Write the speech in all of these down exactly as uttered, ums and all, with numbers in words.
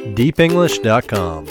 deep english dot com.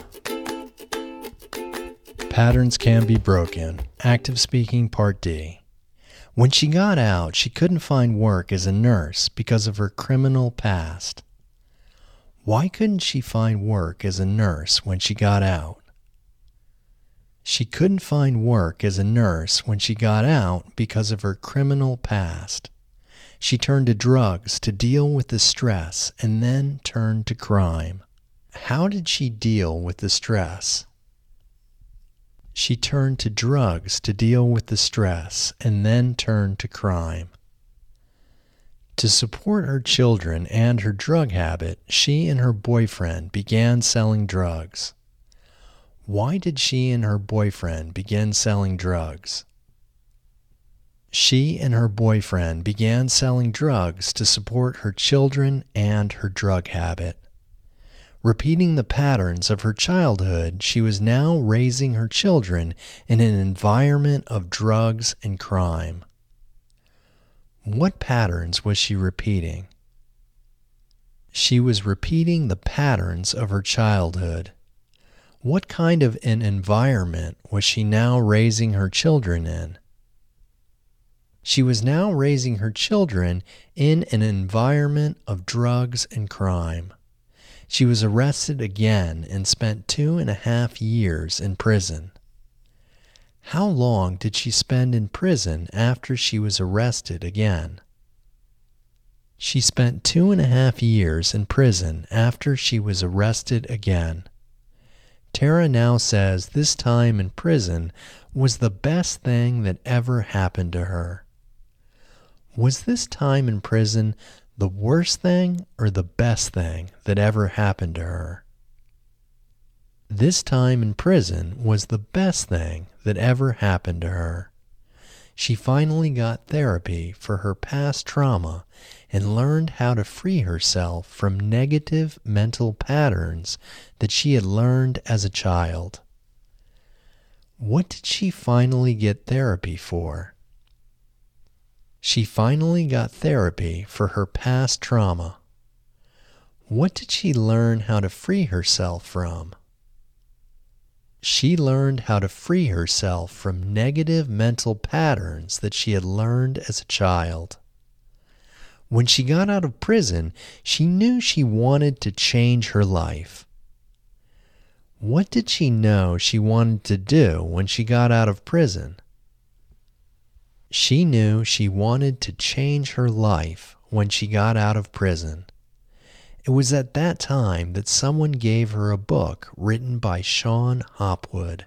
Patterns Can Be Broken. Active Speaking Part D. When she got out, she couldn't find work as a nurse because of her criminal past. Why couldn't she find work as a nurse when she got out? She couldn't find work as a nurse when she got out because of her criminal past. She turned to drugs to deal with the stress and then turned to crime. How did she deal with the stress? She turned to drugs to deal with the stress and then turned to crime. To support her children and her drug habit, she and her boyfriend began selling drugs. Why did she and her boyfriend begin selling drugs? She and her boyfriend began selling drugs to support her children and her drug habit. Repeating the patterns of her childhood, she was now raising her children in an environment of drugs and crime. What patterns was she repeating? She was repeating the patterns of her childhood. What kind of an environment was she now raising her children in? She was now raising her children in an environment of drugs and crime. She was arrested again and spent two and a half years in prison. How long did she spend in prison after she was arrested again? She spent two and a half years in prison after she was arrested again. Tara now says this time in prison was the best thing that ever happened to her. Was this time in prison the worst thing or the best thing that ever happened to her? This time in prison was the best thing that ever happened to her. She finally got therapy for her past trauma and learned how to free herself from negative mental patterns that she had learned as a child. What did she finally get therapy for? She finally got therapy for her past trauma. What did she learn how to free herself from? She learned how to free herself from negative mental patterns that she had learned as a child. When she got out of prison, she knew she wanted to change her life. What did she know she wanted to do when she got out of prison? She knew she wanted to change her life when she got out of prison. It was at that time that someone gave her a book written by Shon Hopwood.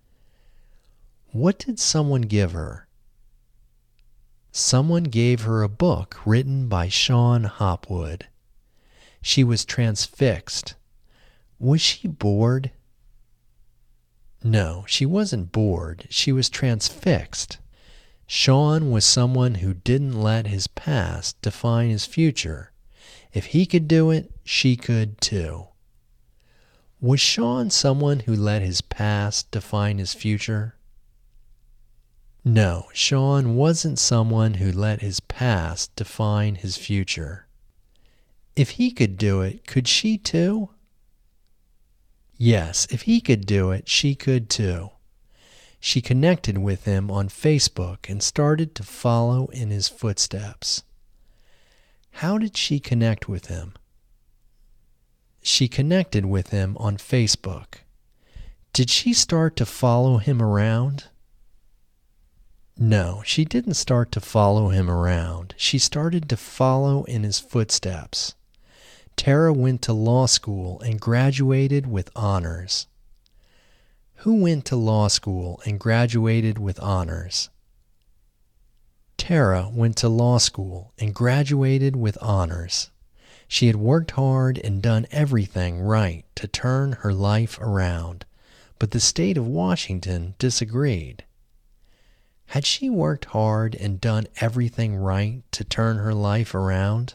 What did someone give her? Someone gave her a book written by Shon Hopwood. She was transfixed. Was she bored? No, she wasn't bored. She was transfixed. Shon was someone who didn't let his past define his future. If he could do it, she could too. Was Shon someone who let his past define his future? No, Shon wasn't someone who let his past define his future. If he could do it, could she too? Yes, if he could do it, she could too. She connected with him on Facebook and started to follow in his footsteps. How did she connect with him? She connected with him on Facebook. Did she start to follow him around? No, she didn't start to follow him around. She started to follow in his footsteps. Tara went to law school and graduated with honors. Who went to law school and graduated with honors? Tara went to law school and graduated with honors. She had worked hard and done everything right to turn her life around, but the state of Washington disagreed. Had she worked hard and done everything right to turn her life around?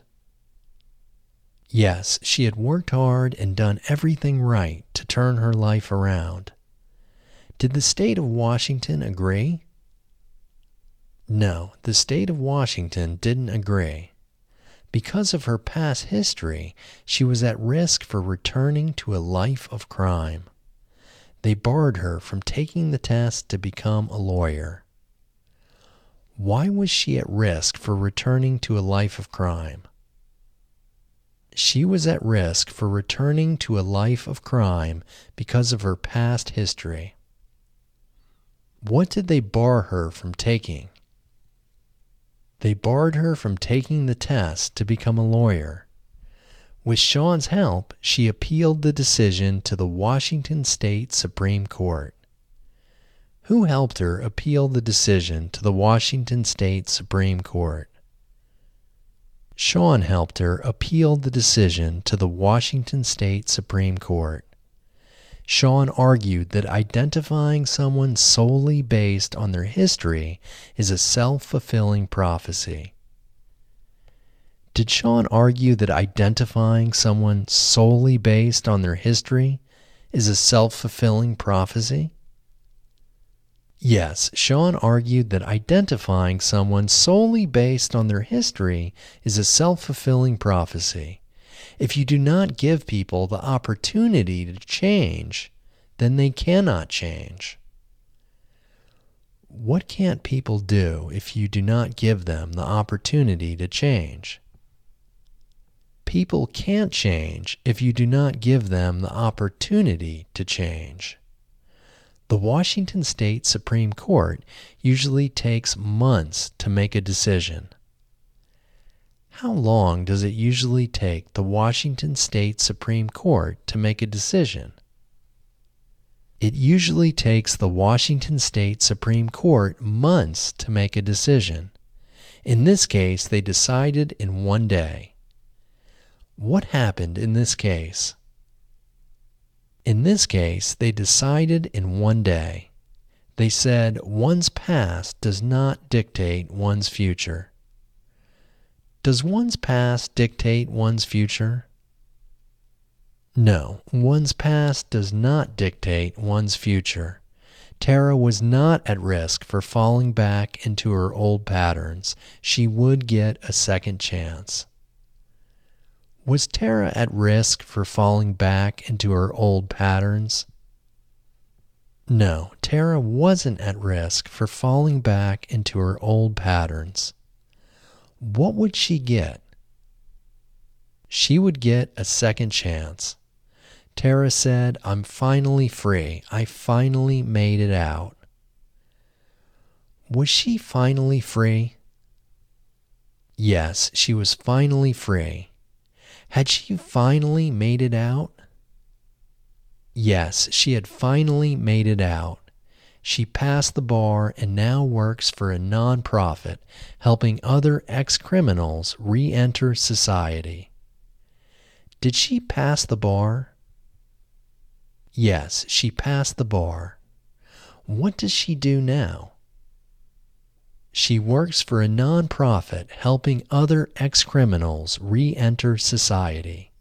Yes, she had worked hard and done everything right to turn her life around. Did the state of Washington agree? No, the state of Washington didn't agree. Because of her past history, she was at risk for returning to a life of crime. They barred her from taking the test to become a lawyer. Why was she at risk for returning to a life of crime? She was at risk for returning to a life of crime because of her past history. What did they bar her from taking? They barred her from taking the test to become a lawyer. With Sean's help, she appealed the decision to the Washington State Supreme Court. Who helped her appeal the decision to the Washington State Supreme Court? Sean helped her appeal the decision to the Washington State Supreme Court. Sean argued that identifying someone solely based on their history is a self-fulfilling prophecy. Did Sean argue that identifying someone solely based on their history is a self-fulfilling prophecy? Yes, Sean argued that identifying someone solely based on their history is a self-fulfilling prophecy. If you do not give people the opportunity to change, then they cannot change. What can't people do if you do not give them the opportunity to change? People can't change if you do not give them the opportunity to change. The Washington State Supreme Court usually takes months to make a decision. How long does it usually take the Washington State Supreme Court to make a decision? It usually takes the Washington State Supreme Court months to make a decision. In this case, they decided in one day. What happened in this case? In this case, they decided in one day. They said one's past does not dictate one's future. Does one's past dictate one's future? No, one's past does not dictate one's future. Tara was not at risk for falling back into her old patterns. She would get a second chance. Was Tara at risk for falling back into her old patterns? No, Tara wasn't at risk for falling back into her old patterns. What would she get? She would get a second chance. Tara said, "I'm finally free. I finally made it out." Was she finally free? Yes, she was finally free. Had she finally made it out? Yes, she had finally made it out. She passed the bar and now works for a nonprofit helping other ex-criminals re-enter society. Did she pass the bar? Yes, she passed the bar. What does she do now? She works for a nonprofit helping other ex-criminals re-enter society.